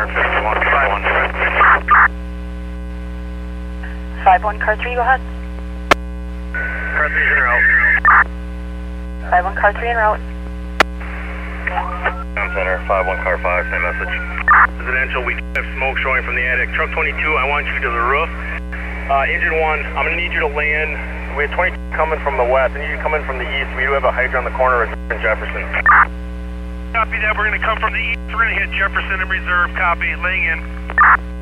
5-1, car 3, go ahead. Car 3 is en route. 5-1, car 3 en route. Town Center, 5-1, car 5, same message. Residential, we have smoke showing from the attic. Truck 22, I want you to the roof. Engine 1, I'm going to need you to land. We have 22 coming from the west. I need you to come in from the east. We do have a hydrant on the corner of Jefferson. Copy that. We're going to come from the east. We're going to hit Jefferson and Reserve. Copy. Laying in.